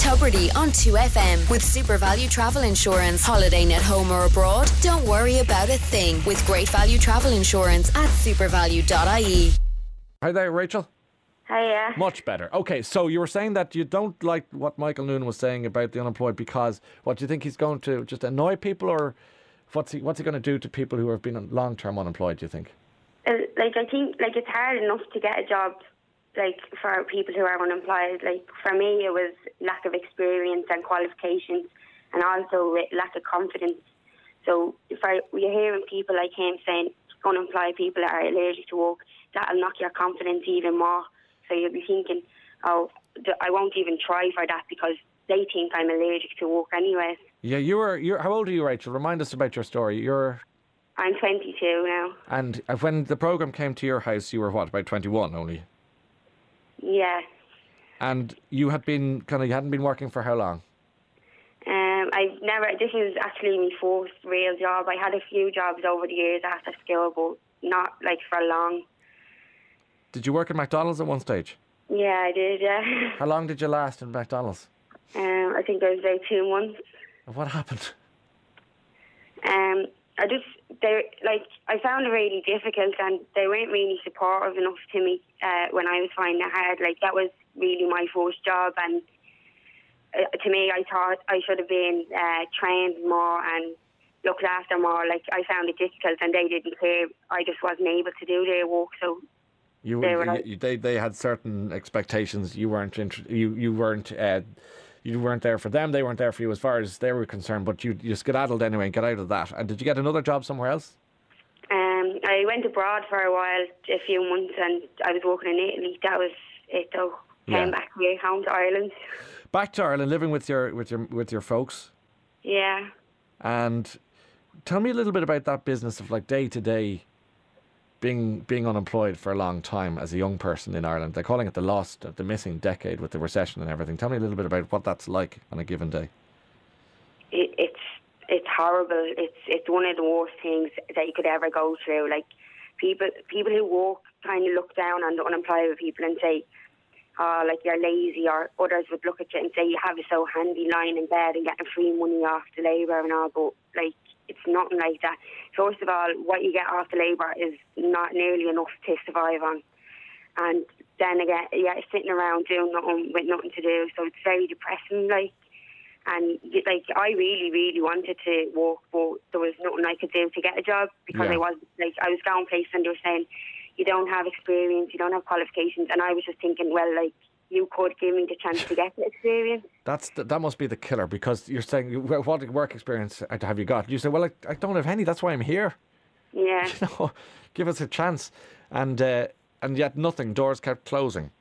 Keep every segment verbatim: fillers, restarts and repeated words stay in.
Tubridy on two F M with Super Value Travel Insurance. Holidaying at home or abroad? Don't worry about a thing with Great Value Travel Insurance at supervalue dot I E. Hi there, Rachel. Hiya. Much better. Okay, so you were saying that you don't like what Michael Noonan was saying about the unemployed because, what, do you think he's going to just annoy people, or what's he, what's he going to do to people who have been long-term unemployed, do you think? Uh, like, I think, like, it's hard enough to get a job, like, for people who are unemployed. Like, for me, it was lack of experience and qualifications, and also lack of confidence. So, if I, you're hearing people like him saying unemployed people are allergic to work, that'll knock your confidence even more. So you'll be thinking, oh, I won't even try for that because they think I'm allergic to work anyway. Yeah, you were. You're, how old are you, Rachel? Remind us about your story. You're. I'm twenty-two now. And when the programme came to your house, you were what, about twenty-one only? Yeah. And you had been kind of, you hadn't been working for how long? Um, I've never. This is actually my first real job. I had a few jobs over the years after school, but not like for long. Did you work at McDonald's at one stage? Yeah, I did. Yeah. How long did you last in McDonald's? Um, I think it was about two months. And what happened? Um, I just they like I found it really difficult, and they weren't really supportive enough to me uh, when I was finding it hard. Like, that was really my first job, and uh, to me, I thought I should have been uh, trained more and looked after more. Like, I found it difficult, and they didn't care. I just wasn't able to do their work, so. You, they, were you, like, you they they had certain expectations. You weren't int- you you weren't uh, you weren't there for them. They weren't there for you as far as they were concerned. But you you skedaddled anyway and got out of that. And did you get another job somewhere else? Um, I went abroad for a while, a few months, and I was working in Italy. That was it, though. Yeah. Came back here home to Ireland. Back to Ireland, living with your with your with your folks. Yeah. And tell me a little bit about that business of like day to day. Being being unemployed for a long time as a young person in Ireland. They're calling it the lost, the missing decade with the recession and everything. Tell me a little bit about what that's like on a given day. It, it's it's horrible. It's it's one of the worst things that you could ever go through. Like, people people who work kind of look down on the unemployed people and say, oh, like, you're lazy, or others would look at you and say you have it so handy lying in bed and getting free money off the labour and all, but like, it's nothing like that. First of all, what you get off the labour is not nearly enough to survive on. And then again, yeah, sitting around doing nothing with nothing to do, so it's very depressing, like. And, like, I really, really wanted to work, but there was nothing I could do to get a job because Yeah. I was, like, I was going places and they were saying, you don't have experience, you don't have qualifications. And I was just thinking, well, like, you could give me the chance to get the experience. That's the, that must be the killer, because you're saying, "Well, what work experience have you got?" You say, well, I, I don't have any, that's why I'm here. Yeah. You know, give us a chance. And uh, and yet nothing, doors kept closing.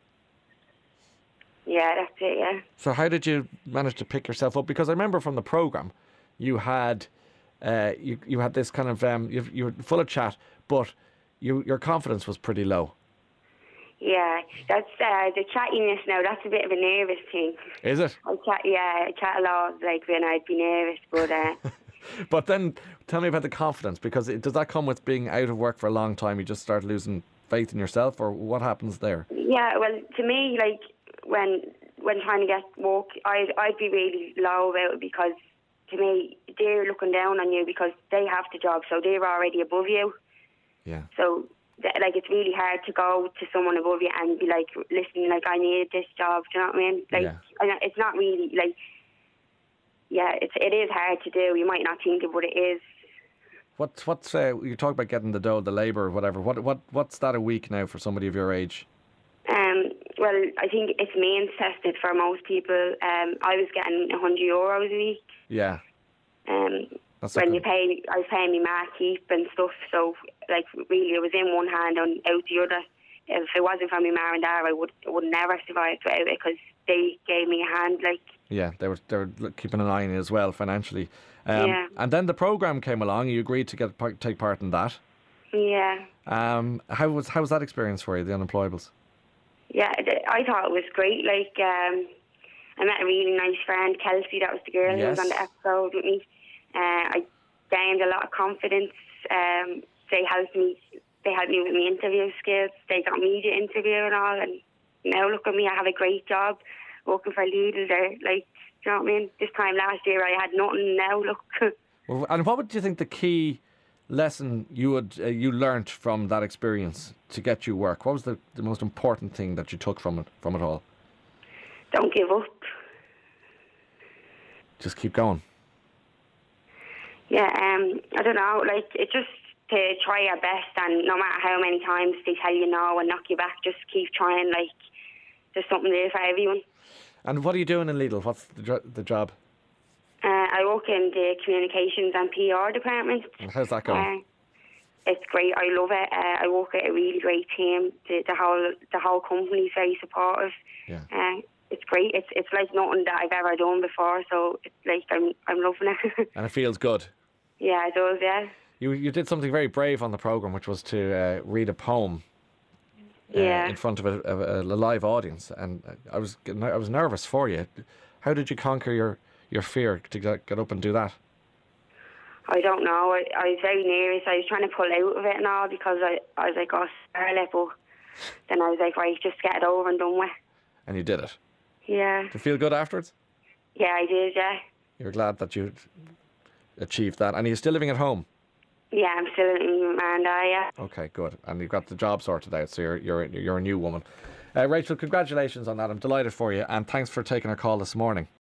Yeah, that's it, yeah. So how did you manage to pick yourself up? Because I remember from the programme, you had uh, you you had this kind of, um, you, you were full of chat, but you your confidence was pretty low. Yeah, that's uh, the chattiness now. That's a bit of a nervous thing. Is it? I chat, yeah, I chat a lot, like, when I'd be nervous, but uh, But then tell me about the confidence, because it, does that come with being out of work for a long time? You just start losing faith in yourself, or what happens there? yeah. Well, to me, like, when when trying to get work, I'd I'd be really low about it, because to me, they're looking down on you because they have the job, so they're already above you. Yeah. So, like, it's really hard to go to someone above you and be like, listen, like, I need this job, do you know what I mean? Like, Yeah. and it's not really, like, yeah, it's, it is hard to do. You might not think it, but it is. What's, what's uh, you talk about getting the dough, the labour or whatever, what, what, what's that a week now for somebody of your age? Um, well, I think it's means tested for most people. Um, I was getting one hundred euros a week. Yeah. Um, That's when like you pay, I was paying me mark keep and stuff, so, like, really it was in one hand and out the other. If it wasn't for my ma and dad, I would would never survive without it, because they gave me a hand, like. Yeah, they were they were keeping an eye on you as well financially. Um, Yeah. And then the programme came along. You agreed to get part- take part in that. Yeah. Um, how was how was that experience for you, the unemployables? Yeah, th- I thought it was great. Like, um, I met a really nice friend, Kelsey. That was the girl who was Yes. on the episode with me. Uh, I gained a lot of confidence. Um, they helped me. They helped me with my interview skills. They got me the interview and all. And now look at me, I have a great job working for Lidl there. Like, do you know what I mean? This time last year I had nothing. Now look. Well, and what would you think the key lesson you would uh, you learnt from that experience to get you work? What was the, the most important thing that you took from it from it all? Don't give up. Just keep going. Yeah, um, I don't know. Like, it just to try your best, and no matter how many times they tell you no and knock you back, just keep trying. Like, there's something there for everyone. And what are you doing in Lidl? What's the jo- the job? Uh, I work in the communications and P R department. And how's that going? Uh, it's great. I love it. Uh, I work with a really great team. The, the whole the whole company is very supportive. Yeah. Uh, it's great. It's it's like nothing that I've ever done before. So it's like I'm I'm loving it. And it feels good. Yeah, it does. Yeah. You you did something very brave on the programme, which was to uh, read a poem. Uh, Yeah. in front of a, a, a live audience, and I was getting- I was nervous for you. How did you conquer your, your fear to get, get up and do that? I don't know. I, I was very nervous. I was trying to pull out of it and all because I, I was like, oh, Scarlett, but then I was like, right, just get it over and done with. And you did it. Yeah. Did you feel good afterwards? Yeah, I did, yeah. You were glad that you achieved that. And are you still living at home? Yeah, I'm still in Miranda, yeah. Okay, good. And you've got the job sorted out, so you're you're you're a new woman. Uh, Rachel, congratulations on that. I'm delighted for you, and thanks for taking our call this morning.